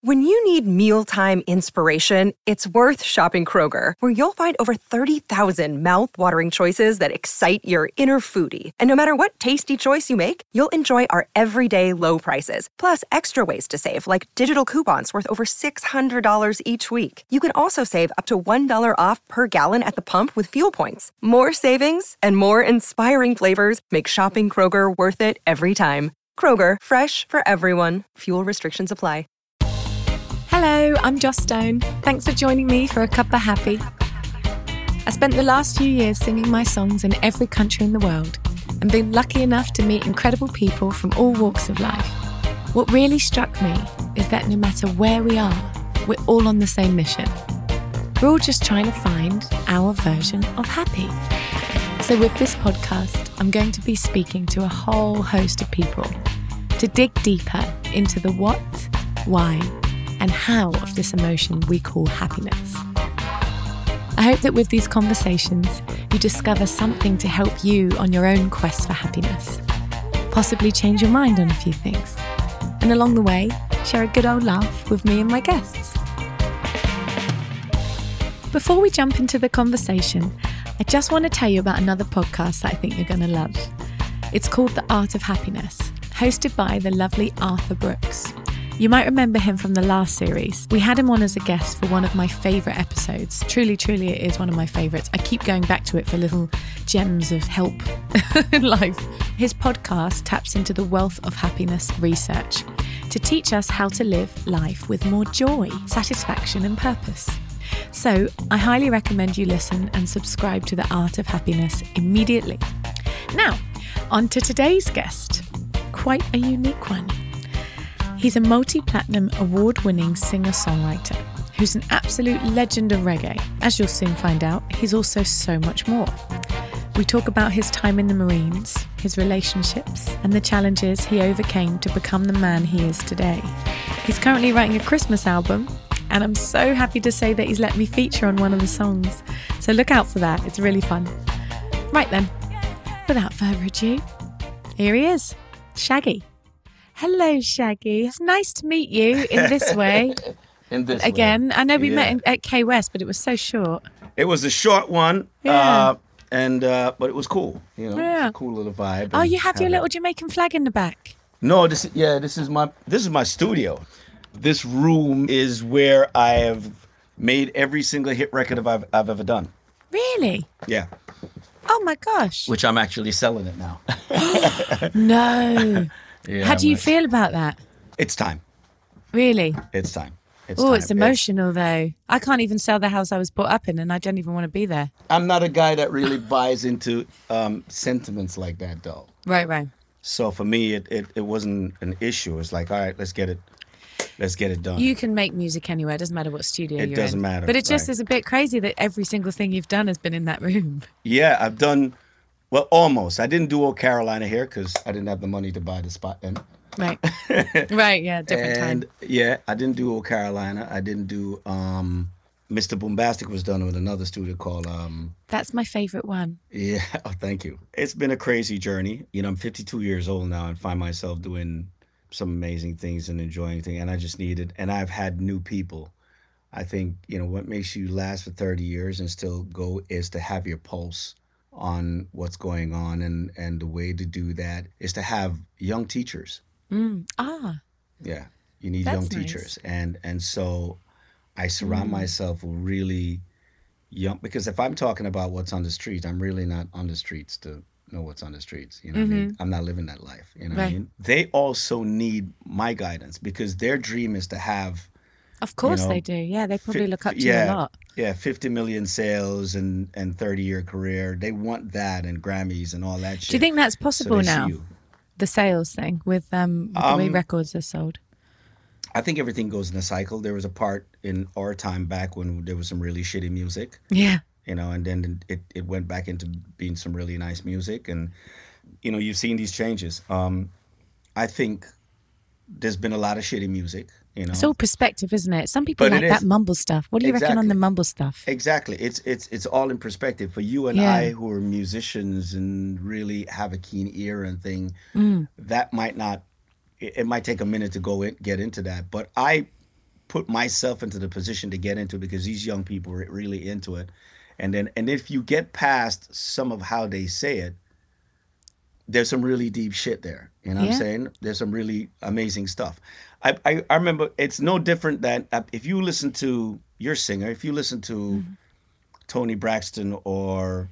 When you need mealtime inspiration, it's worth shopping Kroger, where you'll find over 30,000 mouth-watering choices that excite your inner foodie. And no matter what tasty choice you make, you'll enjoy our everyday low prices, plus extra ways to save, like digital coupons worth over $600 each week. You can also save up to $1 off per gallon at the pump with fuel points. More savings and more inspiring flavors make shopping Kroger worth it every time. Kroger, fresh for everyone. Fuel restrictions apply. Hello, I'm Joss Stone. Thanks for joining me for A Cup of Happy. I spent the last few years singing my songs in every country in the world and been lucky enough to meet incredible people from all walks of life. What really struck me is that no matter where we are, we're all on the same mission. We're all just trying to find our version of happy. So with this podcast, I'm going to be speaking to a whole host of people to dig deeper into the what, why, and how of this emotion we call happiness. I hope that with these conversations, you discover something to help you on your own quest for happiness, possibly change your mind on a few things, and along the way, share a good old laugh with me and my guests. Before we jump into the conversation, I just want to tell you about another podcast that I think you're going to love. It's called The Art of Happiness, hosted by the lovely Arthur Brooks. You might remember him from the last series. We had him on as a guest for one of my favourite episodes. Truly, it is one of my favourites. I keep going back to it for little gems of help in life. His podcast taps into the wealth of happiness research to teach us how to live life with more joy, satisfaction and purpose. So I highly recommend you listen and subscribe to The Art of Happiness immediately. Now, on to today's guest. Quite a unique one. He's a multi-platinum award-winning singer-songwriter who's an absolute legend of reggae. As you'll soon find out, he's also so much more. We talk about his time in the Marines, his relationships, and the challenges he overcame to become the man he is today. He's currently writing a Christmas album, and I'm so happy to say that he's let me feature on one of the songs. So look out for that, it's really fun. Right then, without further ado, here he is, Shaggy. Hello, Shaggy. It's nice to meet you in this way. Again, way. I know we met at K West, but it was so short. It was a short one, but it was cool. You know, it's a cool little vibe. Oh, you have your little Jamaican flag in the back. No, this is my studio. This room is where I have made every single hit record I've ever done. Really? Yeah. Oh my gosh. Which I'm actually selling it now. No. Yeah, how do you feel about that? It's time. Really? It's time. It's emotional though. I can't even sell the house I was brought up in and I don't even want to be there. I'm not a guy that really buys into sentiments like that though. Right. So for me, it wasn't an issue. It's like, all right, let's get it done. You can make music anywhere. It doesn't matter what studio you're in. It doesn't matter. But it just is a bit crazy that every single thing you've done has been in that room. Yeah, I've done... Well, almost. I didn't do Old Carolina here because I didn't have the money to buy the spot then. Right. Yeah, different time. Yeah, I didn't do Old Carolina. I didn't do Mr. Boombastic was done with another studio called... That's my favourite one. Yeah, oh, thank you. It's been a crazy journey. You know, I'm 52 years old now and find myself doing some amazing things and enjoying things. And I just needed... And I've had new people. I think, you know, what makes you last for 30 years and still go is to have your pulse on what's going on, and the way to do that is to have young teachers. Yeah, you need young teachers, and so I surround myself with really young, because if I'm talking about what's on the streets, I'm really not on the streets to know what's on the streets. You know what I mean? I'm not living that life. You know what I mean? They also need my guidance because their dream is to have. Of course they do. Yeah, they probably look up to you a lot. Yeah, 50 million sales and 30-year career. They want that and Grammys and all that shit. Do you think that's possible now? The sales thing with the way records are sold? I think everything goes in a cycle. There was a part in our time back when there was some really shitty music. Yeah. You know, and then it went back into being some really nice music. And, you know, you've seen these changes. I think there's been a lot of shitty music. You know? It's all perspective, isn't it? Some people like that mumble stuff. What do you reckon on the mumble stuff? Exactly. It's all in perspective. For you and I, who are musicians and really have a keen ear and thing, that might not. It might take a minute to get into that. But I put myself into the position to get into it because these young people are really into it. And if you get past some of how they say it, there's some really deep shit there. You know what I'm Yeah. saying? There's some really amazing stuff. I remember it's no different than if you listen to your singer, if you listen to Tony Braxton or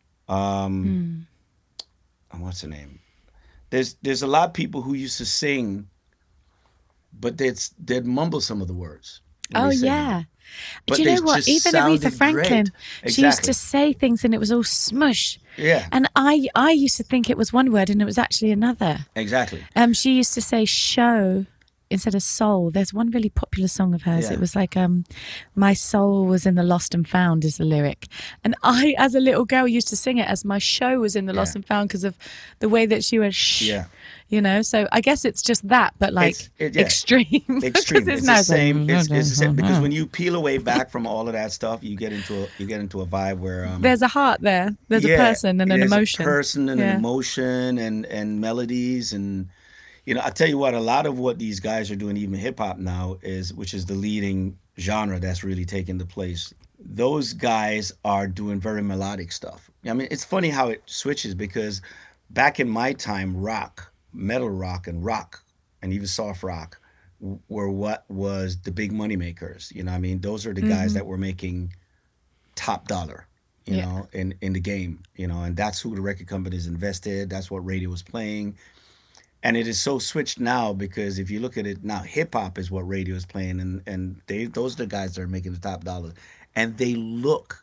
what's her name? There's a lot of people who used to sing, but they'd mumble some of the words. when Oh, they sang. yeah. But Do you they know what? just Even Aretha sounded Franklin, great. she used Exactly. to say things and it was all smush. Yeah. And I used to think it was one word and it was actually another. Exactly. She used to say show instead of soul. There's one really popular song of hers. Yeah. It was like, my soul was in the lost and found is the lyric. And I, as a little girl, used to sing it as my show was in the lost Yeah. and found because of the way that she went shh. Yeah. You know, so I guess it's just that, but like Yeah. extreme. Extreme. Because It's now the same. It's the same because like, when you peel away back from all of that stuff, you get into a vibe where there's a heart there. There's a yeah, person and an there's emotion. a person and Yeah. an emotion and melodies and I tell you what, a lot of what these guys are doing, even hip hop now, which is the leading genre that's really taking the place. Those guys are doing very melodic stuff. I mean, it's funny how it switches because back in my time, metal rock, and even soft rock were what was the big money makers. You know what I mean? Those are the guys that were making top dollar, Yeah. in the game, and that's who the record companies invested. That's what radio was playing. And it is so switched now because if you look at it now, hip hop is what radio is playing, and those are the guys that are making the top dollar, and they look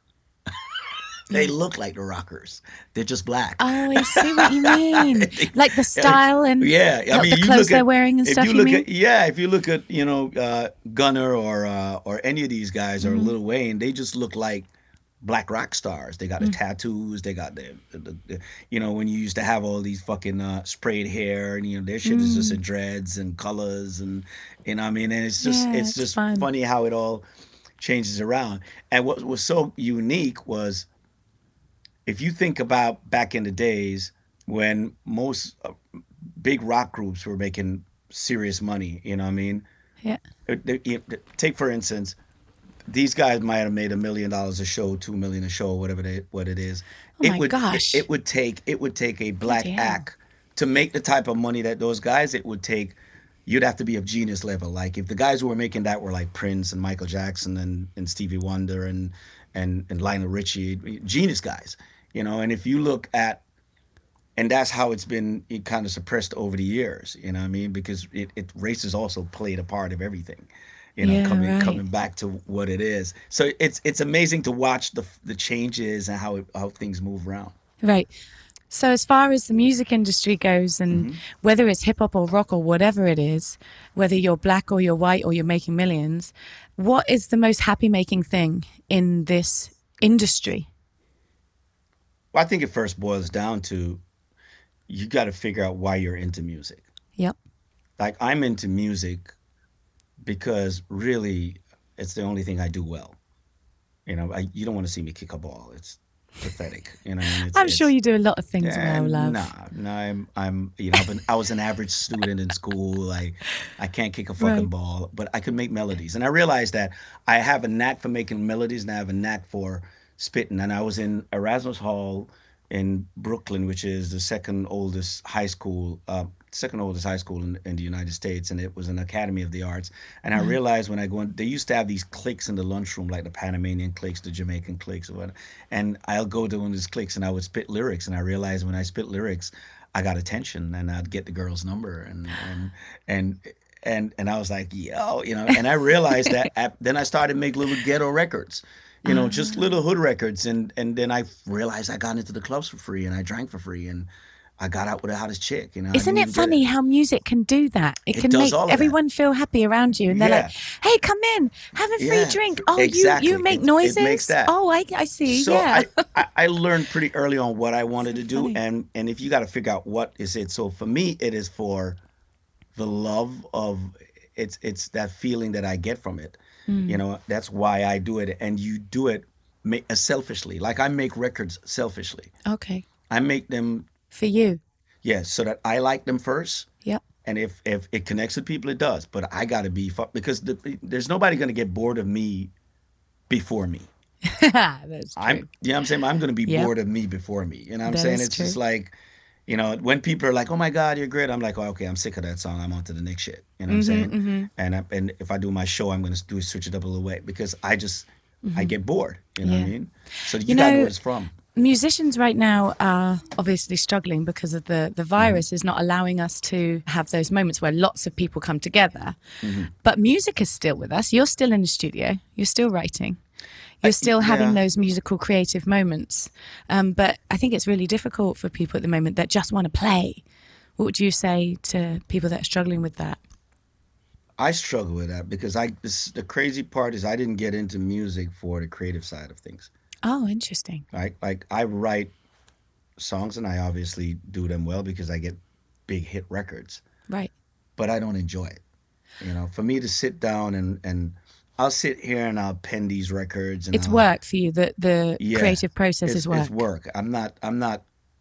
like the rockers. They're just black. Oh, I see what you mean. Like the style and Yeah, I mean, the you clothes look they're at, wearing and if stuff. you You look mean? if you look at Gunner or any of these guys or Lil Wayne, they just look like black rock stars. They got the tattoos. They got the when you used to have all these fucking sprayed hair and their shit is just in dreads and colors and what I mean, and it's just Yeah, it's it's just fun. funny how it all changes around. And what was so unique was if you think about back in the days when most big rock groups were making serious money, you know what I mean? Yeah. Take for instance, these guys might have made $1 million a show, $2 million a show, whatever what it is. Oh my gosh. It would take a black Bloody hell. act to make the type of money that those guys. It would take. You'd have to be of genius level. Like if the guys who were making that were like Prince and Michael Jackson and Stevie Wonder and Lionel Richie, genius guys, And if you look at, and that's how it's been kind of suppressed over the years, you know what I mean? Because race has also played a part of everything. Yeah, right. Coming back to what it is. So it's amazing to watch the changes and how things move around. Right. So as far as the music industry goes, and whether it's hip hop or rock or whatever it is, whether you're black or you're white or you're making millions, what is the most happy making thing in this industry? Well, I think it first boils down to you got to figure out why you're into music. Yep. Like I'm into music because really it's the only thing I do well. You don't want to see me kick a ball. It's pathetic. I'm sure you do a lot of things well, love. No, I was an average student in school. I can't kick a fucking Right. ball, but I can make melodies. And I realized that I have a knack for making melodies and I have a knack for spitting. And I was in Erasmus Hall in Brooklyn, which is the second oldest high school in the United States, and it was an Academy of the Arts. And I realized when I go in, they used to have these cliques in the lunchroom, like the Panamanian cliques, the Jamaican cliques, or whatever. And I'll go to one of these cliques and I would spit lyrics, and I realized when I spit lyrics, I got attention, and I'd get the girl's number, and I was like, yo, and I realized that then I started to make little ghetto records. Just little hood records, and then I realized I got into the clubs for free, and I drank for free, and I got out with the hottest chick. I Isn't didn't it even get funny how music can do that? It can does make all of that. everyone feel happy around you, and they're Yeah. like, "Hey, come in, have a free Yeah, drink. Oh, exactly. you make It noises. makes that. Oh, I see. So yeah, I learned pretty early on what I wanted to do, funny. and if you got to figure out what is it. So for me, it is for the love of it's that feeling that I get from it. That's why I do it, and you do it selfishly. Like I make records selfishly. okay, I make them for you. so that I like them first. Yep. and if it connects with people, it does. But I got to be because there's nobody going to get bored of me before me. That's I'm, true. you know what I'm saying? I'm going to be Yep, bored of me before me. You know what I'm that saying? is It's just true. like, when people are like, "Oh my God, you're great," I'm like, "Oh, okay, I'm sick of that song. I'm on to the next shit." You know what I'm saying? And if I do my show, I'm going to switch it up a little way because I get bored. You know what I Yeah. mean? So You you got to know know, what it's from. musicians right now are obviously struggling because of the Hmm. virus is not allowing us to have those moments where lots of people come together. Hmm. But music is still with us. You're still in the studio. You're still writing. You're still having Yeah. those musical creative moments. But I think it's really difficult for people at the moment that just want to play. What would you say to people that are struggling with that? I struggle with that because the crazy part is I didn't get into music for the creative side of things. Oh, interesting. Right? Like I write songs and I obviously do them well because I get big hit records, Right. but I don't enjoy it. For me to sit down and I'll sit here and I'll pen these records and It's I'll work for you. The yeah, creative process is it's work. work. I'm not.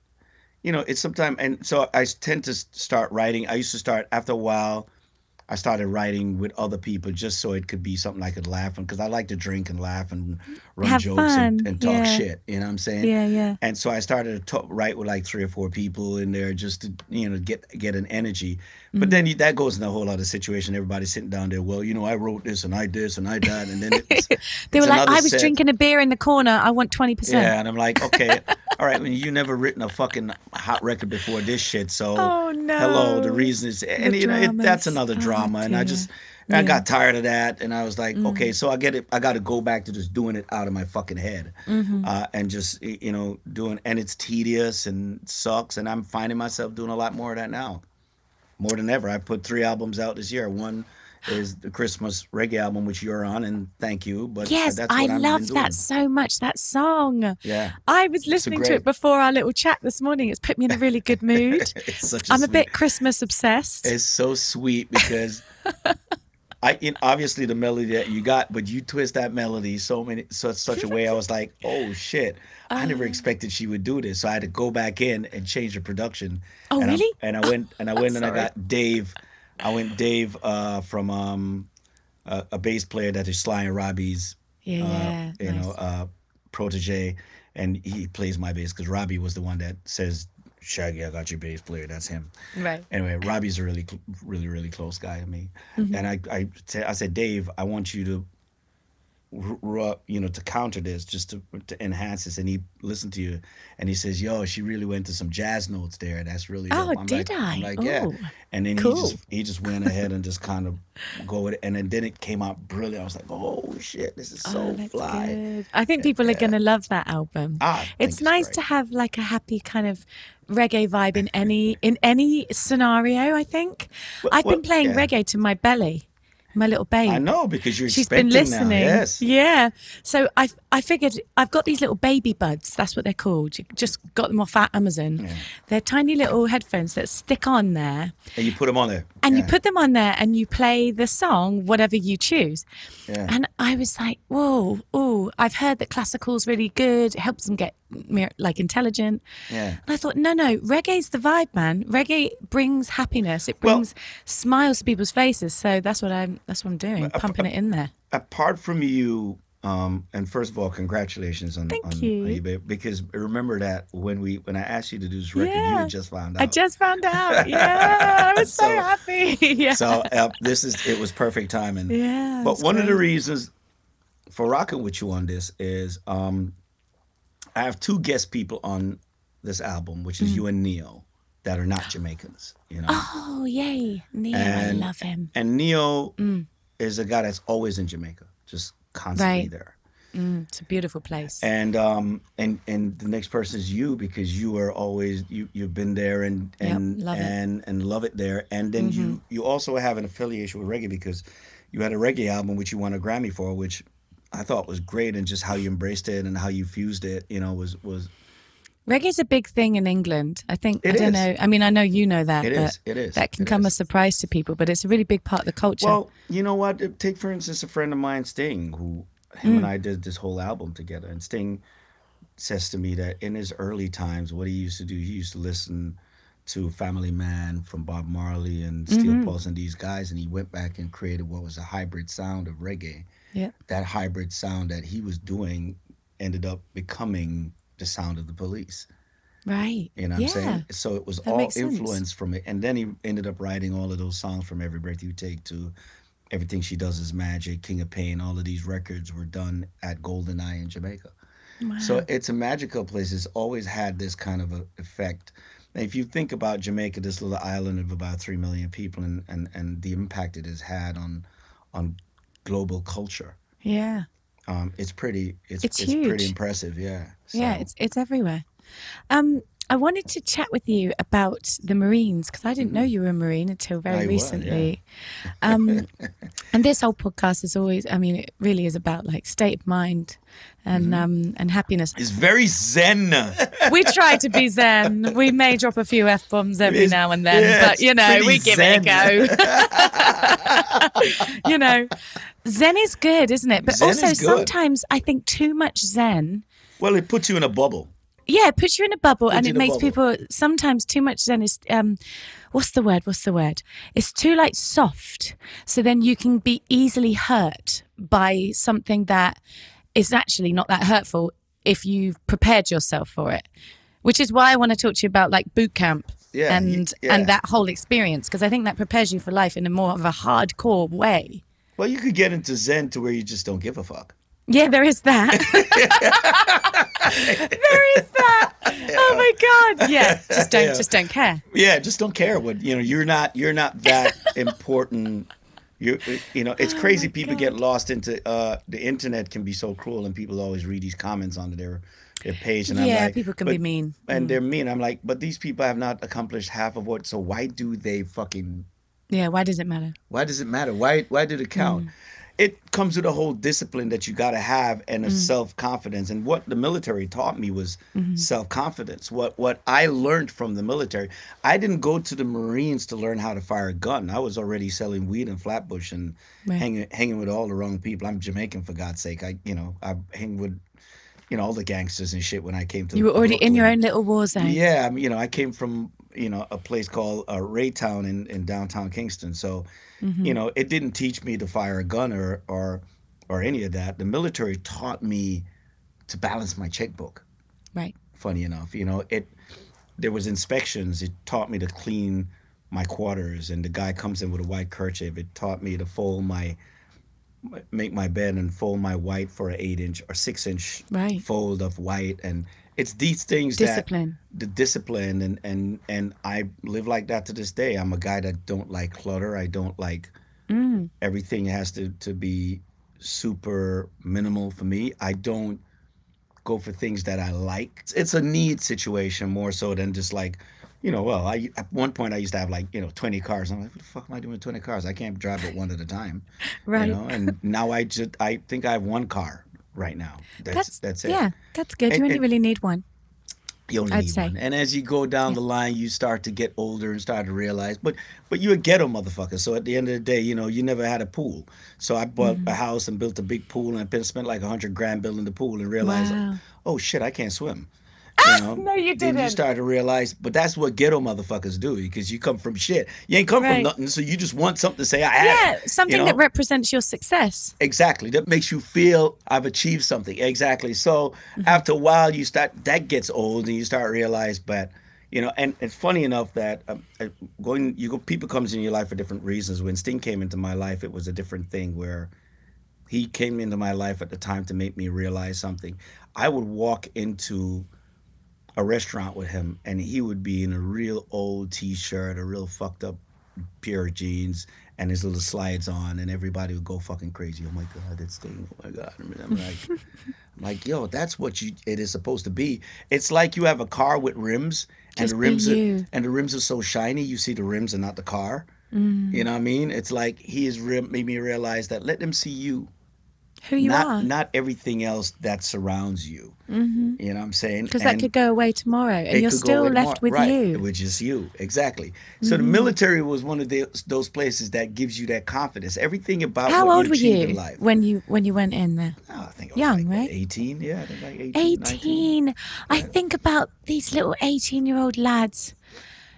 It's sometimes, and so I tend to start writing. I used to start after a while. I started writing with other people just so it could be something I could laugh on because I like to drink and laugh and run Have jokes fun. and talk Yeah. shit. You know what I'm saying? Yeah, yeah. And so I started to write with like three or four people in there just to get an energy. But then that goes in a whole other situation. Everybody's sitting down there. Well, I wrote this and I this and I that, and then They it's were like, another I was set. drinking a beer in the corner. I want 20%. Yeah, and I'm like, okay, all right. Well, you never written a fucking hot record before this shit, so Oh, hello. The no. reason is, The and that's dramas. another Oh, drama, and dear. I Yeah. got tired of that, and I was like, okay, Mm. so I get it. I got to go back to just doing it out of my fucking head, Hmm. and just doing, and it's tedious and sucks, and I'm finding myself doing a lot more of that now, more than ever. I put 3 albums out this year. One is the Christmas reggae album, which you're on, and thank you, but Yes, that's I what I've been love that doing. so much, that song. Yeah, I was it's a listening to it great. before our little chat this morning. It's put me in a really good mood. It's such a I'm a sweet. bit Christmas obsessed. It's so sweet because obviously the melody that you got, but you twist that melody such a way. I was like, oh shit, I never Uh, expected she would do this. So I had to go back in and change the production, oh, really? I went and I Sorry. got Dave. I went Dave from a bass player that is Sly and Robbie's Yeah, uh, yeah. you know Nice. uh, protege, and he plays my bass because Robbie was the one that says, "Shaggy, I got your bass player." That's him. Right. Anyway, Robbie's a really, really close guy to me, Hmm. and I said, Dave, I want you to, to counter this, just to enhance this. And he listened to you, and he says, "Yo, she really went to some jazz notes there. That's really Oh, dope." did I'm I? like, yeah. Oh, And then cool. he just went ahead and just kind of go with it, and then it came out brilliant. I was like, oh shit, this is Oh, so that's fly. good. I think people are going to love that album. I think It's it's nice great. to have like a happy kind of reggae vibe in any scenario, I think. I've been playing Yeah. reggae to my belly, my little I babe. know because you're She's been expecting now. listening. Yes. Yeah. So I figured I've got these little baby buds. That's what they're called. You just got them off at Amazon. Yeah. They're tiny little headphones that stick on there. And you put them on there. And you Yeah. put them on there and you play the song, whatever you choose. Yeah. And I was like, whoa, oh, I've heard that classical's really good. It helps them get like intelligent. Yeah. And I thought, no, reggae's the vibe, man. Reggae brings happiness. It Well, brings smiles to people's faces. So that's what I'm doing, pumping it in there. apart from you, and first of all, congratulations on Thank on you. you, babe, because remember that when I asked you to do this record, you Yeah. had just found I out. just found out. Yeah. I was so So happy. Yeah. it was perfect timing. Yeah. But It's one of the great. reasons for rocking with you on this is I have two guest people on this album, which is Mm. you and Neo, that are not Jamaicans, Oh, yay. Neo, I and love him. Neo Mm. is a guy that's always in Jamaica, just constantly Right. there. It's a beautiful place. And the next person is you because you are always you've been there Yep. Love it. and love it there. And then Hmm. you also have an affiliation with reggae because you had a reggae album which you won a Grammy for, which I thought was great, and just how you embraced it and how you fused it, was Reggae's a big thing in England. I think, I it don't is. know. I mean, I know you know that, It but is. It is. that can It come is. as a surprise to people, but it's a really big part of the culture. Well, you know what? Take for instance a friend of mine, Sting, who him and I did this whole album together, and Sting says to me that in his early times, what he used to do, he used to listen to Family Man from Bob Marley and Steel Pulse and these guys, and he went back and created what was a hybrid sound of reggae. Yeah. That hybrid sound that he was doing ended up becoming the sound of the Police. Right. You know what I'm saying? So it was That all makes sense. influenced from it. And then he ended up writing all of those songs from Every Breath You Take to Everything She Does Is Magic, King of Pain. All of these records were done at Golden Eye in Jamaica. Wow. So it's a magical place. It's always had this kind of a effect. And if you think about Jamaica, this little island of about 3 million people, and the impact it has had on global culture, Yeah. it's pretty It's pretty huge. impressive. Yeah. Yeah, So, it's everywhere. I wanted to chat with you about the Marines because I didn't know you were a Marine until very I was, recently. And this whole podcast is always, I mean, it really is about like state of mind and happiness. it's very zen. We try to be zen. We may drop a few F-bombs every It's- now and then, yeah, but you it's know, pretty we give it a go. You know, zen is good, isn't it? But Zen also is good. sometimes I think too much zen. Well, it puts you in a bubble. Yeah, it puts you in a bubble and you it in a makes bubble. people sometimes too much zen is what's the word? It's too like soft. So then you can be easily hurt by something that is actually not that hurtful if you've prepared yourself for it. Which is why I want to talk to you about like boot camp Yeah, and yeah. that whole experience because I think that prepares you for life in a more of a hardcore way. Well, you could get into zen to where you just don't give a fuck. Yeah, there is that. There is that. Oh my God. Yeah. Just don't care. Yeah, just don't care what you're not that important. It's crazy. People get lost into the internet can be so cruel, and people always read these comments on their page, and I'm Yeah, like, people can be mean. and they're mean. I'm like, but these people have not accomplished half of what. So why do they fucking? Yeah, why does it matter? Why does it matter? Why did it count? It comes with a whole discipline that you got to have and a self-confidence. And what the military taught me was self-confidence. What I learned from the military, I didn't go to the Marines to learn how to fire a gun. I was already selling weed in Flatbush and Right. hanging with all the wrong people. I'm Jamaican, for God's sake. I hang with all the gangsters and shit when I came to You were already in your Brooklyn. own little war zone. Yeah, I came from a place called Raytown in downtown Kingston. So, it didn't teach me to fire a gun or any of that. The military taught me to balance my checkbook. Right. Funny enough, there was inspections. It taught me to clean my quarters, and the guy comes in with a white kerchief. It taught me to make my bed and fold my white for an 8-inch or 6-inch Right. fold of white, and it's these things Discipline. the discipline and I live like that to this day. I'm a guy that don't like clutter. I don't like everything has to be super minimal for me. I don't go for things that I like. It's a need situation more so than just like, at one point I used to have 20 cars. I'm like, what the fuck am I doing with 20 cars? I can't drive it one at a time. Right. And now I think I have one car right now. That's it. Yeah, that's good. You And- only and- really need one. You only I'd need say. one. And as you go down the line, you start to get older and start to realize, but you're a ghetto motherfucker. So at the end of the day, you never had a pool. So I bought a house and built a big pool and I spent like $100,000 building the pool and realized, Wow. oh shit, I can't swim. No, you Then you didn't. start to realize, but that's what ghetto motherfuckers do because you come from shit. You ain't come from Right. nothing, so you just want something to say, I Yeah, have it. something you know? that represents your success. Exactly. That makes you feel I've achieved something. Exactly. So after a while, that gets old, and you start to realize, but and it's funny enough that people comes in your life for different reasons. When Sting came into my life, it was a different thing where he came into my life at the time to make me realize something. I would walk into a restaurant with him, and he would be in a real old T-shirt, a real fucked up pair of jeans, and his little slides on, and everybody would go fucking crazy. Oh my God, it's Sting. Oh my God. I'm like, yo, that's what it is supposed to be. It's like you have a car with rims, and Just the be rims you. and the rims are so shiny, you see the rims and not the car. You know what I mean? It's like he has made me realize that let them see you. Who you are. Not everything else that surrounds you. You know what I'm saying? Because that And could go away tomorrow and it you're could go still away left with tomorrow. you. Right, which is you. Exactly. So the military was one of those places that gives you that confidence. Everything about How what old you were achieve you in life. when you went in there? Oh, I think I was Young, like, right? 18. Yeah, I think like 18. 19. 18. I think about these little 18-year-old lads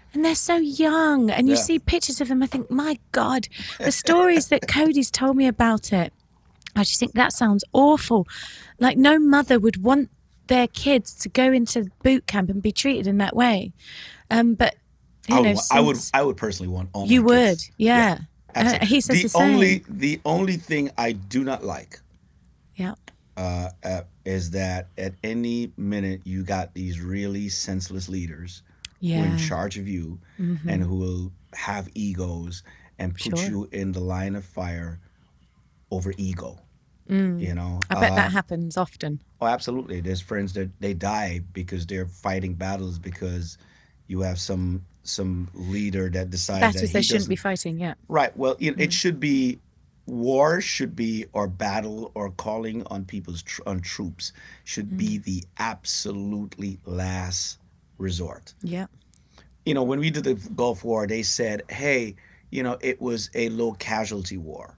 And they're so young. And you Yeah. see pictures of them. I think, my God, the stories that Cody's told me about it, I just think that sounds awful. Like no mother would want their kids to go into boot camp and be treated in that way. But, you know, I would personally want all my you would, kids. yeah. Absolutely. He says the same. The only thing I do not like Yeah. is that at any minute you got these really senseless leaders who are Yeah. in charge of you and who will have egos and put Sure. you in the line of fire over ego. You know, I bet that happens often. oh, absolutely. There's friends that they die because they're fighting battles because you have some leader that decides that Battles he they shouldn't doesn't. be fighting, yeah. Right. Well, you know, it should be war should be or battle or calling on on troops should be the absolutely last resort. Yeah. You know, when we did the Gulf War, they said, "Hey, you know, it was a low casualty war."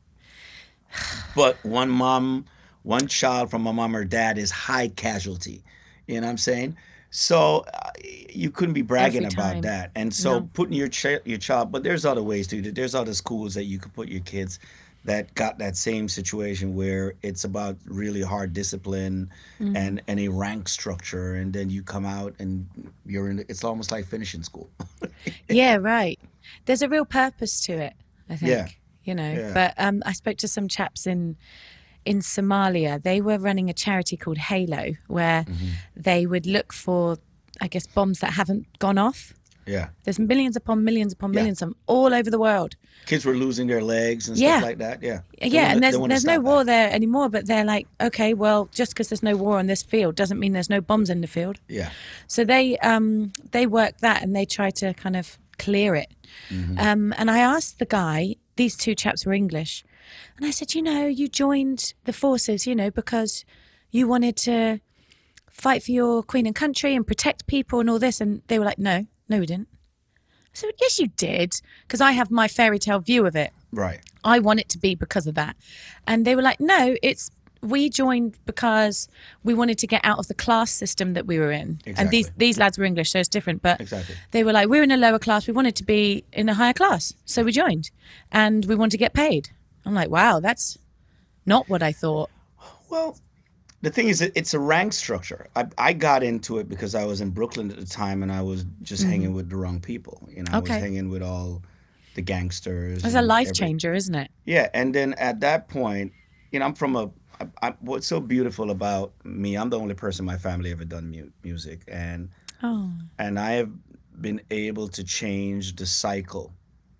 But one child from a mom or dad is high casualty. You know what I'm saying? So you couldn't be bragging Every about time. that. And so No. putting your child, but there's other ways to do it. There's other schools that you could put your kids that got that same situation where it's about really hard discipline and a rank structure, and then you come out and you're in. It's almost like finishing school. Yeah, right. There's a real purpose to it, I think. Yeah. You know. Yeah. But I spoke to some chaps in Somalia. They were running a charity called Halo, where they would look for, I guess, bombs that haven't gone off. Yeah, There's millions upon millions upon Yeah. millions of them all over the world. kids were losing their legs and Yeah. stuff like that. Yeah, Yeah, and They wanna there's no stop war that. there anymore, but they're like, okay, well, just because there's no war on this field doesn't mean there's no bombs in the field. Yeah. So they work that and they try to kind of clear it. And I asked the guy, these two chaps were English, and I said, you know, you joined the forces, you know, because you wanted to fight for your queen and country and protect people and all this. And they were like, no, we didn't. I said, yes, you did, because I have my fairy tale view of it. Right. I want it to be because of that. And they were like, no, we joined because we wanted to get out of the class system that we were in. And Exactly. these lads were English, so it's different. But Exactly. they were like, we're in a lower class. We wanted to be in a higher class. So we joined and we wanted to get paid. I'm like, wow, that's not what I thought. Well, the thing is, it's a rank structure. I got into it because I was in Brooklyn at the time, and I was just hanging with the wrong people. You know, I was Okay. hanging with all the gangsters. It's a and life every- changer, isn't it? Yeah, and then at that point, you know, I'm from what's so beautiful about me, I'm the only person in my family ever done music, and Oh, I have been able to change the cycle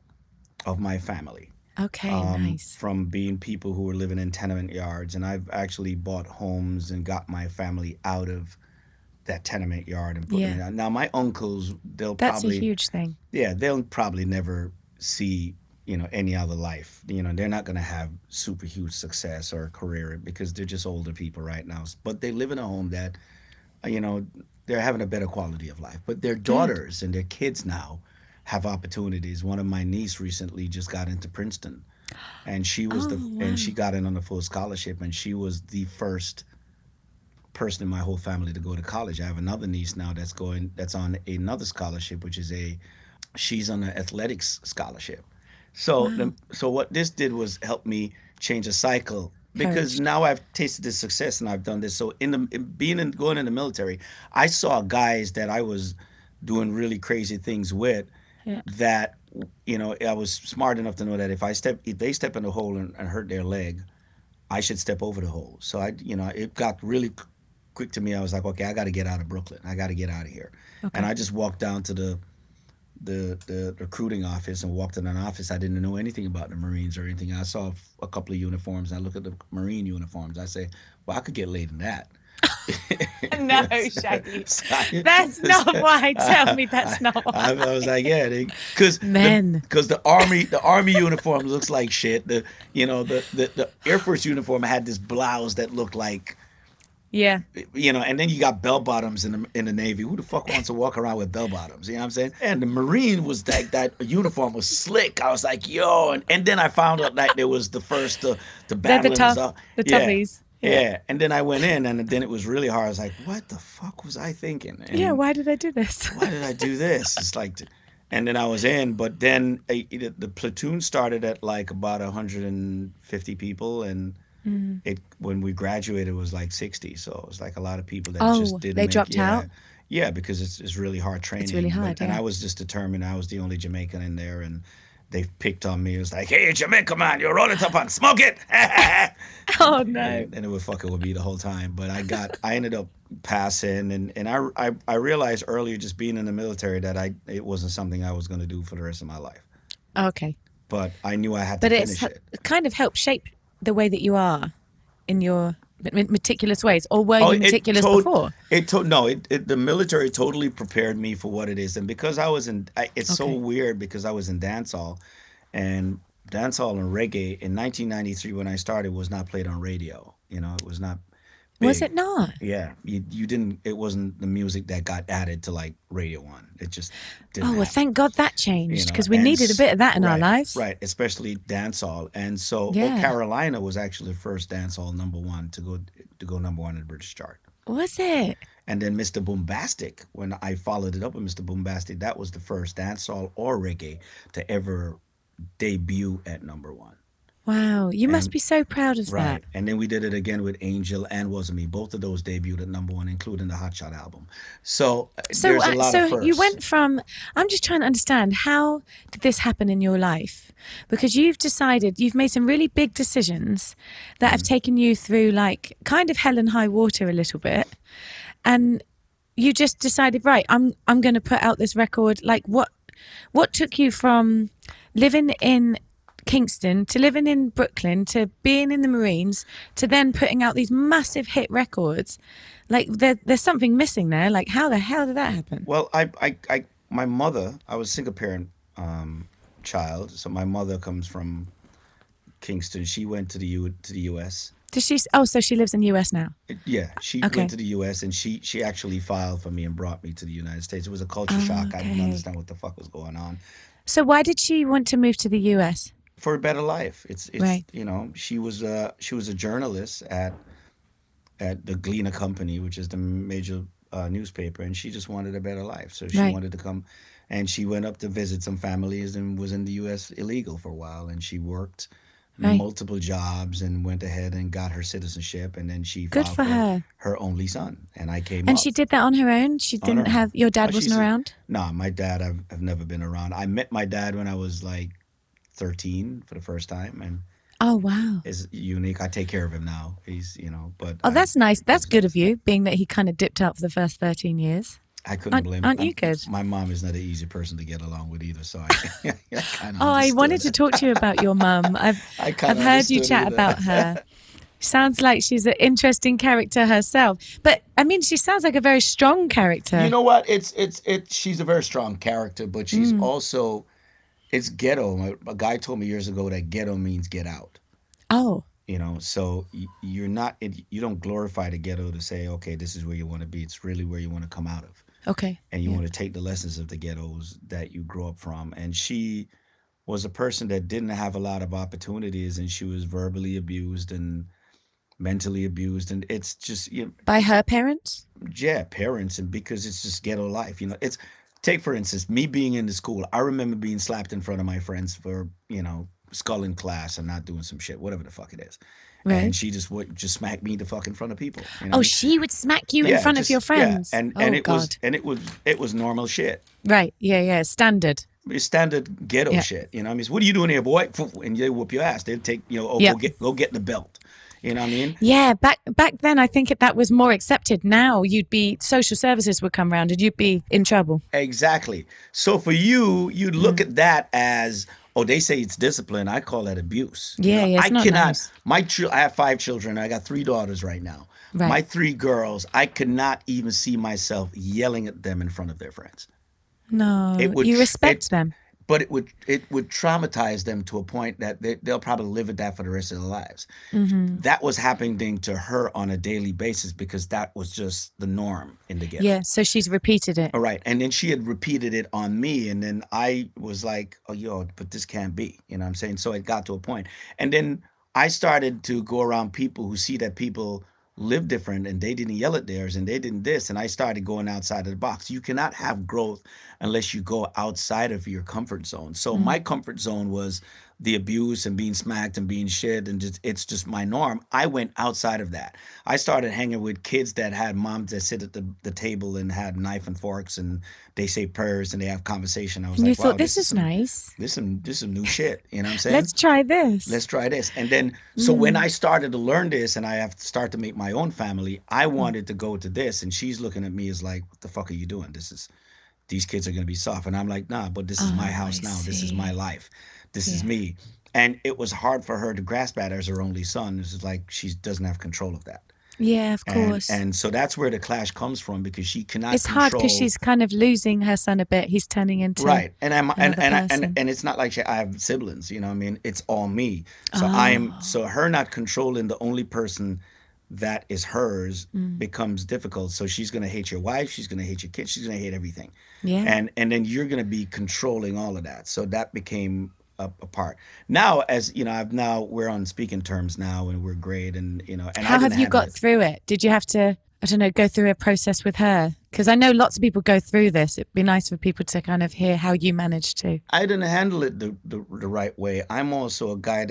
of my family. okay, nice. From being people who were living in tenement yards, and I've actually bought homes and got my family out of that tenement yard and put them Yeah. in. Now my uncles, That's a huge thing. they'll probably never see, you know, any other life. You know, they're not going to have super huge success or a career because they're just older people right now. But they live in a home that, you know, they're having a better quality of life. But their daughters and their kids now have opportunities. One of my niece recently just got into Princeton, and she was and she got in on a full scholarship, and she was the first person in my whole family to go to college. I have another niece now that's on another scholarship, which is she's on an athletics scholarship. So so what this did was help me change a cycle, because Encouraged. now I've tasted this success and I've done this. So going in the military, I saw guys that I was doing really crazy things with, Yeah. that, you know, I was smart enough to know that if they step in the hole and hurt their leg, I should step over the hole. So it got really quick to me. I was like, okay, I got to get out of Brooklyn. I got to get out of here. And I just walked down to the recruiting office and walked in an office. I didn't know anything about the Marines or anything. I saw a couple of uniforms. I look at the Marine uniforms. I say, well, I could get laid in that. No, Shaggy. So That's not why. Tell me that's not why. I was like, yeah, because Men. the army uniform looks like shit. The Air Force uniform had this blouse that looked like, Yeah. you know, and then you got bell bottoms in the Navy. Who the fuck wants to walk around with bell bottoms? You know what I'm saying? And the Marine was like, that uniform was slick. I was like, yo, and then I found out that there was the first to They're battle the and tough, stuff. the Yeah. toughies. Yeah. And then I went in, and then it was really hard. I was like, what the fuck was I thinking? Yeah, And why did I do this? why did I do this? It's like, and then I was in, but then the platoon started at like about 150 people, and it when we graduated it was like 60. So it was like a lot of people that just Oh, didn't they make. dropped Yeah, out? yeah, because it's really hard It's really training. hard, And yeah. I was just determined. I was the only Jamaican in there, and they picked on me. It was like, hey, Jamaica man, you roll it up and smoke it. Oh, no. And it would fucking with me the whole time. But I ended up passing, and I realized earlier, just being in the military, that it wasn't something I was going to do for the rest of my life. Okay. But I knew I had to But it's finish it. kind of helped shape the way that you are in your meticulous ways. Or were Oh, you meticulous before? The military totally prepared me for what it is, and because it's so Okay. weird because I was in dancehall, and dancehall and reggae in 1993 when I started was not played on radio. It was not Was big. it not? Yeah, you didn't. It wasn't the music that got added to like Radio One. It just didn't Oh, well, happen. thank God that You changed know, because we and needed a bit of that in our right, lives. right, especially dancehall. And so, Yeah. Carolina was actually the first dancehall number one to go number one in the British chart. Was it? And then Mr. Boombastic, when I followed it up with Mr. Boombastic, that was the first dancehall or reggae to ever debut at number one. Wow. You must And be so proud of right, that. and then we did it again with Angel and Wasn't Me. Both of those debuted at number one, including the Hot Shot album. So So, there's a lot of so you firsts. went from. I'm just trying to understand, how did this happen in your life? Because you've made some really big decisions that have taken you through like kind of hell and high water a little bit, and you just decided, right, I'm going to put out this record. Like, what took you from living in Kingston to living in Brooklyn to being in the Marines to then putting out these massive hit records? Like, there's something missing there. Like, how the hell did that happen? Well, my mother, I was a single parent child, so my mother comes from Kingston. She went to the U.S. Does she? Oh, so she lives in the US now. Yeah, she Okay. went to the U.S. and she actually filed for me and brought me to the United States. It was a culture shock. I didn't Okay. understand what the fuck was going on. So why did she want to move to the US? For a better life, it's Right. she was a journalist at the Gleaner Company, which is the major newspaper, and she just wanted a better life. So she Right. wanted to come, and she went up to visit some families and was in the U.S. illegal for a while, and she worked Right. multiple jobs and went ahead and got her citizenship, and then she Good filed for her. her only son, and I came And up she did that on her own? She on her didn't own. have, your dad Oh, wasn't around? Nah, my dad, I've never been around. I met my dad when I was like 13 for the first time, and Oh, wow. is unique. I take care of him now. He's, but Oh, that's nice. That's good of you, being that he kind of dipped out for the first 13 years. I couldn't Aren't- blame aren't him. you good? My mom is not an easy person to get along with either, so I kind of Oh, I wanted to talk to you about your mum. I've kinda heard you understood chat it. about her. Sounds like she's an interesting character herself. But, I mean, she sounds like a very strong character. You know what? She's a very strong character, but she's Mm. also, it's ghetto. A guy told me years ago that ghetto means get out. Oh, So you're not, you don't glorify the ghetto to say, okay, this is where you want to be. It's really where you want to come out of. okay. And you Yeah. want to take the lessons of the ghettos that you grew up from. And she was a person that didn't have a lot of opportunities, and she was verbally abused and mentally abused, and it's just By her parents? yeah, parents, and because it's just ghetto life. It's take for instance me being in the school. I remember being slapped in front of my friends for sculling class and not doing some shit, whatever the fuck it is. Right. And she just would just smack me the fuck in front of people. Oh, she would smack you in front of your friends? Yeah. And oh, it God. was normal shit. Right. Yeah. Standard. It's standard ghetto Yeah. shit. What I mean? What are you doing here, boy? And they whoop your ass. They'd take, Yeah. go get the belt. You know what I mean? Yeah, back then I think that was more accepted. Now social services would come round and you'd be in trouble. Exactly. So for you'd look at that as, oh, they say it's discipline. I call that abuse. Yeah, yeah, it's I not cannot. nice. I have 5 children. I got 3 daughters right now. Right. My 3 girls, I could not even see myself yelling at them in front of their friends. No, It would- you respect it- them. But it would traumatize them to a point that they'll probably live with that for the rest of their lives. Mm-hmm. That was happening to her on a daily basis because that was just the norm in the ghetto. Yeah, so she's repeated it. All right. And then she had repeated it on me. And then I was like, oh, but this can't be. You know what I'm saying? So it got to a point. And then I started to go around people who see that people live different and they didn't yell at theirs and they didn't this. And I started going outside of the box. You cannot have growth unless you go outside of your comfort zone. So my comfort zone was the abuse and being smacked and being shit and just it's just my norm. I went outside of that. I started hanging with kids that had moms that sit at the table and had knife and forks and they say prayers and they have conversation. I was And you like, wow, thought, this is nice. this is some new shit. You know what I'm saying? Let's try this. Let's try this. And then, so when I started to learn this and I have to start to make my own family, I wanted to go to this. And she's looking at me as like, what the fuck are you doing? These kids are going to be soft. And I'm like, nah, but this is my house now. This is my life. This is me. And it was hard for her to grasp that as her only son. It's like she doesn't have control of that. Yeah, of course. And so that's where the clash comes from because she cannot it's hard because control. she's kind of losing her son a bit. He's turning into Right. And another person. and it's not like I have siblings, you know what I mean? It's all me. So Oh. so her not controlling the only person that is hers becomes difficult. So she's going to hate your wife, she's going to hate your kids, she's going to hate everything. Yeah. And then you're going to be controlling all of that. So that became a part. Now, as you know, we're on speaking terms now, and we're great, and you know. And How I didn't have you handle got it. through it? Did you have to, I don't know, go through a process with her? Because I know lots of people go through this. It'd be nice for people to kind of hear how you managed to. I didn't handle it the right way. I'm also a guy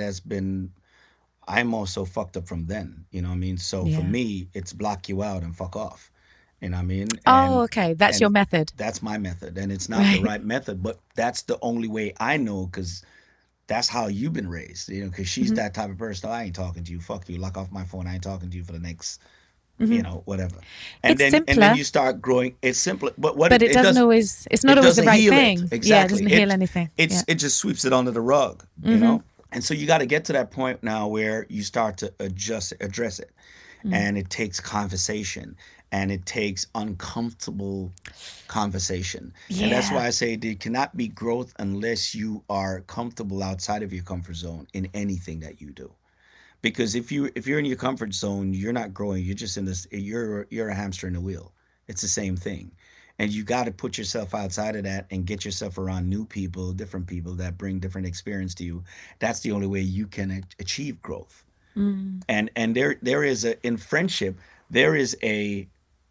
I'm also fucked up from then. You know what I mean? So Yeah. for me, it's block you out and fuck off. You know what I mean? Oh, okay. That's and your method. That's my method, and it's not Right. the right method, but that's the only way I know because that's how you've been raised. You know, because she's Mm-hmm. that type of person. "Oh, I ain't talking to you. Fuck you. Lock off my phone. I ain't talking to you for the next, you know, whatever." And It's then simpler. you start growing. It's simpler, but But it doesn't always, it's not it always the doesn't right heal it. thing. Exactly. Yeah, it doesn't heal It- anything. It's Yeah. it just sweeps it under the rug, you know. And so you got to get to that point now where you start to address it, and it takes conversation, and it takes uncomfortable conversation, and that's Yeah. why I say there cannot be growth unless you are comfortable outside of your comfort zone in anything that you do. Because if you're in your comfort zone, you're not growing. You're just in this. You're a hamster in a wheel. It's the same thing, and you got to put yourself outside of that and get yourself around new people, different people that bring different experience to you. That's the only way you can achieve growth. And there is in friendship there is a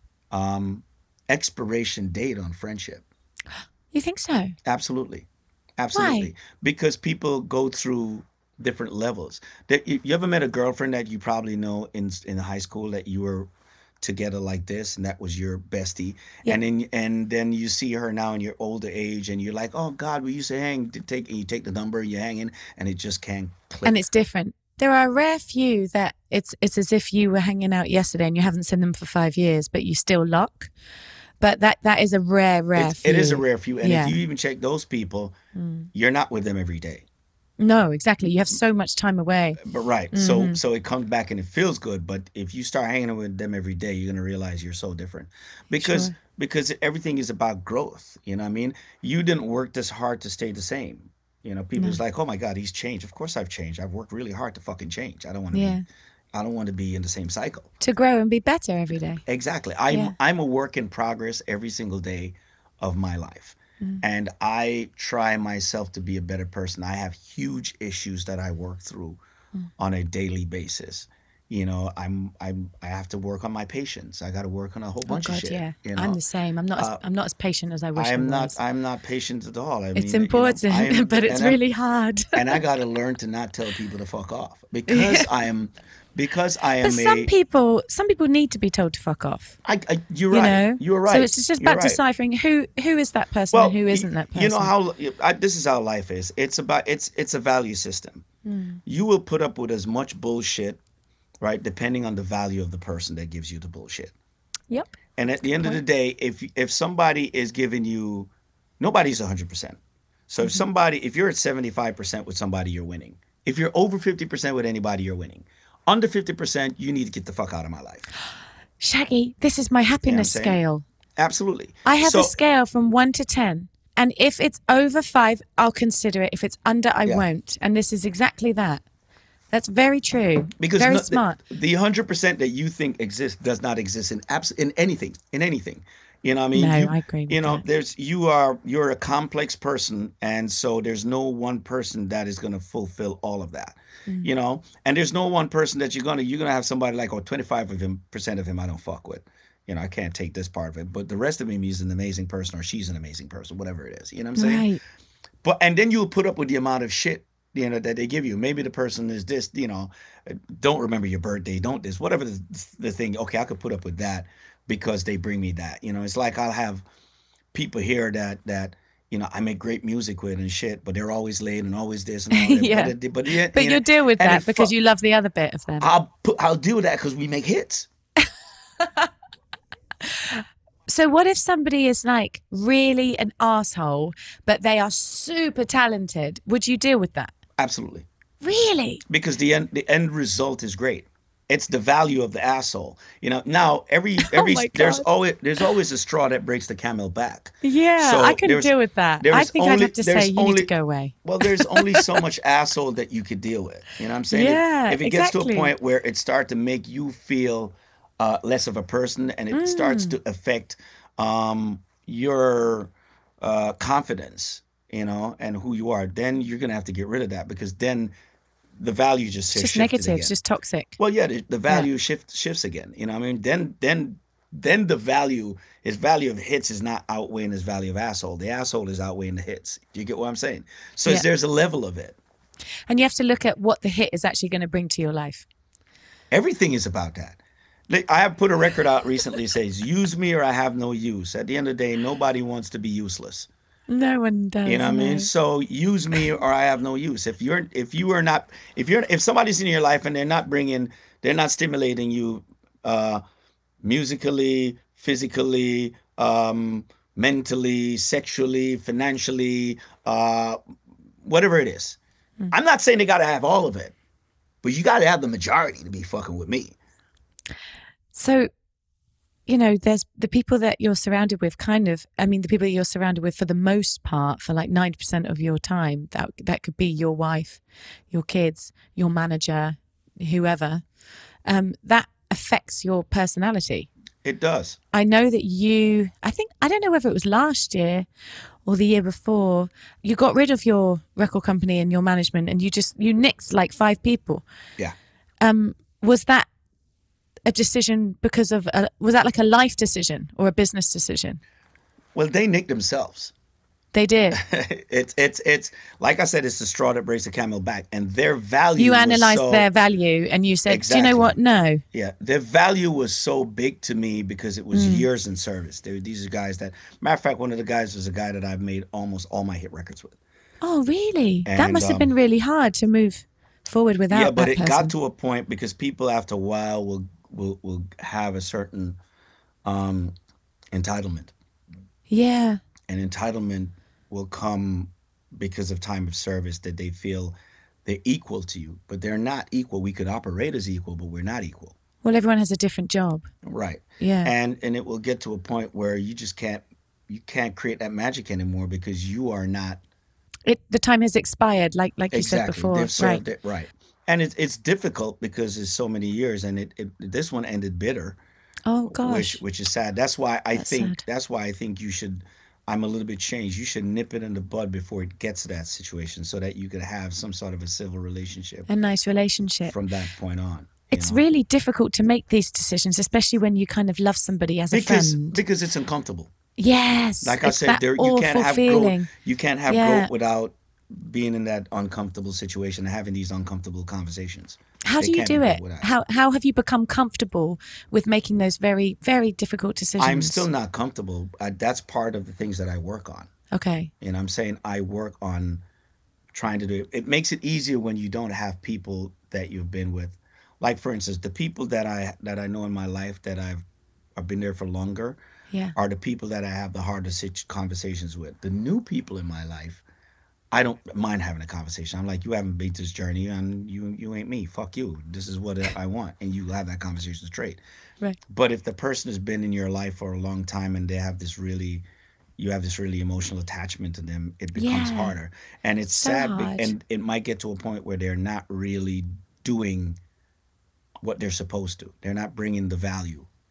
expiration date on friendship. You think so? Absolutely. Absolutely. Because people go through different levels. You ever met a girlfriend that you probably know in high school that you were together like this and that was your bestie, Yeah. and then you see her now in your older age and you're like, oh God, we used to hang, and you take the number, you're hanging, and it just can't click. And it's different. There are a rare few that it's as if you were hanging out yesterday and you haven't seen them for 5 years, but you still lock. But that is a rare few. It is a rare few, and Yeah. if you even check those people, you're not with them every day. No, exactly. You have so much time away. But right, so it comes back and it feels good. But if you start hanging with them every day, you're gonna realize you're so different, because Sure. because everything is about growth. You know what I mean? You didn't work this hard to stay the same. You know, people's like, oh my God, he's changed. Of course I've changed. I've worked really hard to fucking change. I don't want to Yeah. be. I don't want to be in the same cycle. To grow and be better every day. Exactly. Yeah. I'm a work in progress every single day of my life. Mm. And I try myself to be a better person. I have huge issues that I work through Mm. on a daily basis. You know, I have to work on my patience. I got to work on a whole Oh bunch of God, shit. yeah. You know, I'm the same. I'm not as patient as I wish I was. I'm not patient at all. I It's mean, important, but it's and I'm- really hard. and I got to learn to not tell people to fuck off because I am But some people need to be told to fuck off. You're You right. know, You're right. So it's just You're about right. deciphering who is that person and who isn't that person. You know how this is how life is. It's a value system. Hmm. You will put up with as much bullshit, right, depending on the value of the person that gives you the bullshit. Yep. And at the end of the day, if somebody is giving you, nobody's 100%. So if you're at 75% with somebody, you're winning. If you're over 50% with anybody, you're winning. Under 50%, you need to get the fuck out of my life. Shaggy, this is my happiness saying? scale. Absolutely. I have So- a scale from 1 to 10. And if it's over 5, I'll consider it. If it's under, I Yeah. won't. And this is exactly that. That's very true. Because very no- smart. The 100% that you think exists does not exist in anything. You know what I No, mean? I agree with that. You're a complex person, and so there's no one person that is going to fulfill all of that. Mm. And there's no one person that you're gonna have somebody like, oh, 25% of him I don't fuck with. I can't take this part of it, but the rest of him, he's an amazing person or she's an amazing person, whatever it is. You know what I'm saying? Right. But and then you'll put up with the amount of shit that they give you. Maybe the person is this, don't remember your birthday, don't this, whatever the thing. Okay, I could put up with that because they bring me that. It's like I'll have people here that I make great music with and shit, but they're always late and always this and all that. Yeah. But yeah, But you deal with and that because you love the other bit of them. I'll deal with that because we make hits. So what if somebody is like really an asshole, but they are super talented? Would you deal with that? Absolutely. Really? Because the end result is great. It's the value of the asshole. Now every my there's God. always a straw that breaks the camel back. Yeah, So I couldn't deal with that. I think I'd have to say there's you need to go away. Well, there's only so much asshole that you could deal with. You know what I'm saying? Yeah, if it gets to a exactly. point where it starts to make you feel less of a person, and it starts to affect your confidence, and who you are, then you're gonna have to get rid of that, because then the value just It's just shifted negative, again. it's just toxic. Well, yeah, the value shifts again. You know what I mean? Then the his value of hits is not outweighing his value of asshole. The asshole is outweighing the hits. Do you get what I'm saying? So Yeah. there's a level of it. And you have to look at what the hit is actually going to bring to your life. Everything is about that. Like, I have put a record out recently, says "Use me or I have no use." At the end of the day, nobody wants to be useless. No one does. You know what I mean? no. So use me or I have no use. If somebody's in your life and they're not stimulating you musically, physically, mentally, sexually, financially, whatever it is. I'm not saying they got to have all of it, but you got to have the majority to be fucking with me. So, there's the people that you're surrounded with the people that you're surrounded with for the most part, for like 90% of your time, that could be your wife, your kids, your manager, whoever, that affects your personality. It does. I know that I don't know whether it was last year or the year before, you got rid of your record company and your management, and you nixed like 5 people. Yeah. Was that a decision was that like a life decision or a business decision? Well, they nicked themselves. They did. It's like I said, it's the straw that breaks the camel back, and their value. You analyzed their value and you said, Exactly. Do you know what? No. Yeah, their value was so big to me because it was years in service. These are guys that, matter of fact, one of the guys was a guy that I've made almost all my hit records with. Oh, really? That And, must have been really hard to move forward without Yeah, but that it person. got to a point because people after a while will have a certain entitlement, Yeah. and entitlement will come because of time of service, that they feel they're equal to you, but they're not equal. We could operate as equal, but we're not equal. Well, everyone has a different job. Right. Yeah. And it will get to a point where you just can't create that magic anymore because you are not The time has expired, like you said exactly. before. They've served Right. it right. And it's difficult because it's so many years, and this one ended bitter. Oh gosh. Which is sad. That's why I That's think sad. that's why I think you should. I'm a little bit changed. You should nip it in the bud before it gets to that situation, so that you could have some sort of a civil relationship A nice relationship. from that point on. It's really difficult to make these decisions, especially when you kind of love somebody as a friend. Because it's uncomfortable. Yes. Like I it's said, that you awful can't have feeling. growth. You can't have Yeah. growth without being in that uncomfortable situation and having these uncomfortable conversations. How They do you can't do be it? built without. How have you become comfortable with making those very, very difficult decisions? I'm still not comfortable. That's part of the things that I work on. Okay. And I'm saying I work on trying to do it. It makes it easier when you don't have people that you've been with. Like, for instance, the people that I know in my life that I've been there for longer Yeah. are the people that I have the hardest conversations with. The new people in my life, I don't mind having a conversation. I'm like, you haven't been this journey, and you ain't me. Fuck you. This is what I want, and you have that conversation straight. Right. But if the person has been in your life for a long time and you have this really emotional attachment to them, it becomes Yeah. harder. And it's So sad, hard. and it might get to a point where they're not really doing what they're supposed to. They're not bringing the value.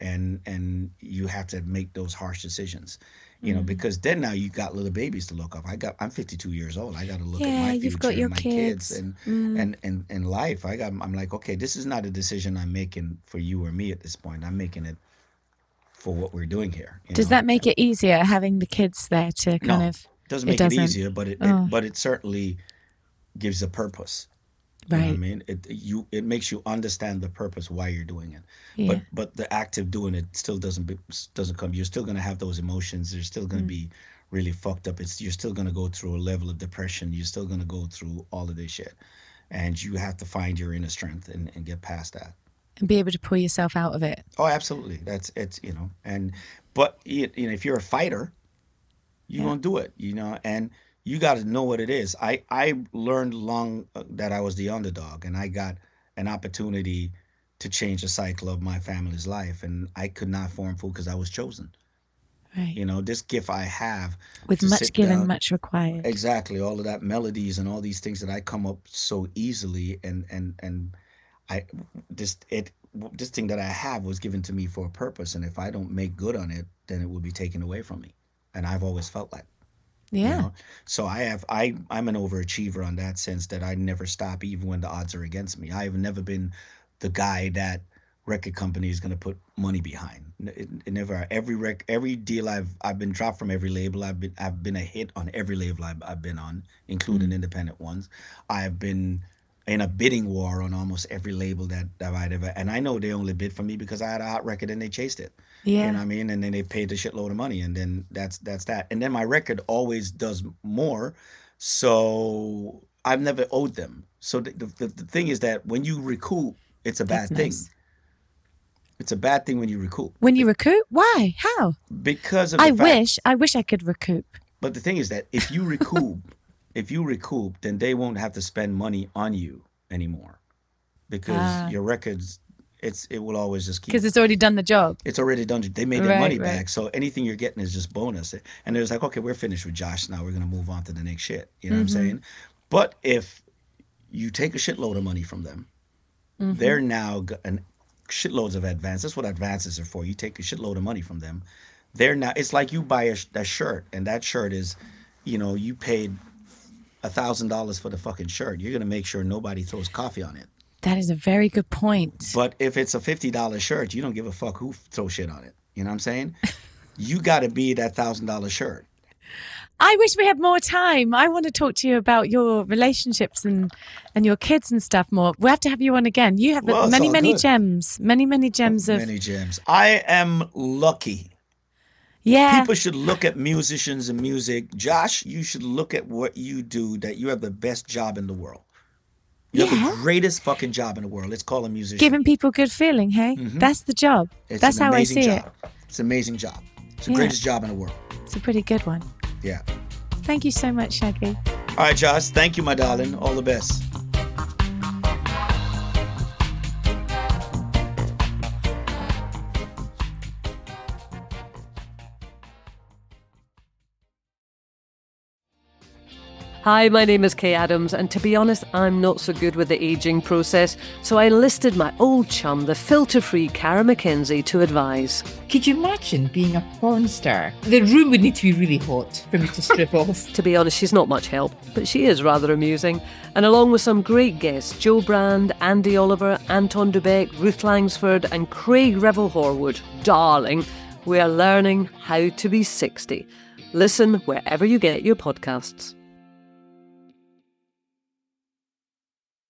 and you have to make those harsh decisions. Because then now you got little babies to look up. I'm 52 years old. I got to look at my future you've got your and my kids. and life. I'm like, okay, this is not a decision I'm making for you or me at this point. I'm making it for what we're doing here. Does that make it easier having the kids there to kind of? Doesn't make it easier, but it certainly gives a purpose. You know what I mean? It makes you understand the purpose why you're doing it. Yeah. But the act of doing it still doesn't come. You're still going to have those emotions. They're still going to be really fucked up. You're still going to go through a level of depression. You're still going to go through all of this shit. And you have to find your inner strength and get past that. And be able to pull yourself out of it. Oh, absolutely. But if you're a fighter, you're going to do it, and you got to know what it is. I learned that I was the underdog, and I got an opportunity to change the cycle of my family's life, and I could not form food because I was chosen. Right. This gift I have. With much given, much required. Exactly. All of that melodies and all these things that I come up so easily, and this thing that I have was given to me for a purpose, and if I don't make good on it, then it will be taken away from me. And I've always felt that. Yeah. So I'm an overachiever on that sense, that I never stop even when the odds are against me. I've never been the guy that record company is going to put money behind. It never. Every deal I've been dropped from every label. I've been a hit on every label I've been on, including independent ones. I've been in a bidding war on almost every label that I'd ever, and I know they only bid for me because I had a hot record and they chased it. Yeah. You know what I mean? And then they paid a shitload of money, and then that's that. And then my record always does more, so I've never owed them. So the thing is that when you recoup, it's a bad thing. Nice. It's a bad thing when you recoup. When you recoup? Why? How? Because of I wish I could recoup. But the thing is that if you recoup, then they won't have to spend money on you anymore, because your records, it will always just keep, because it's already done the job. It's already done. They made their money back, so anything you're getting is just bonus. And it's like, okay, we're finished with Josh now. We're gonna move on to the next shit. You know what I'm saying? But if you take a shitload of money from them, they're now shitloads of advance. That's what advances are for. You take a shitload of money from them. They're now. It's like you buy a shirt, and that shirt is, you paid $1,000 for the fucking shirt. You're gonna make sure nobody throws coffee on it. That is a very good point. But if it's a $50 shirt, you don't give a fuck who throws shit on it. You know what I'm saying? You got to be that $1,000 shirt. I wish we had more time. I want to talk to you about your relationships and your kids and stuff more. We'll have to have you on again. You have many gems. Many gems. I am lucky. Yeah. People should look at musicians and music. Josh, you should look at what you do, that you have the best job in the world. You have the greatest fucking job in the world. It's called a musician. Giving people good feeling, hey? That's the job. That's how I see it. It's an amazing job. It's the greatest job in the world. It's a pretty good one. Yeah. Thank you so much, Shaggy. All right, Josh. Thank you, my darling. All the best. Hi, my name is Kay Adams, and to be honest, I'm not so good with the ageing process, so I enlisted my old chum, the filter-free Cara McKenzie, to advise. Could you imagine being a porn star? The room would need to be really hot for me to strip off. To be honest, she's not much help, but she is rather amusing. And along with some great guests, Joe Brand, Andy Oliver, Anton Dubek, Ruth Langsford and Craig Revel-Horwood, darling, we are learning how to be 60. Listen wherever you get your podcasts.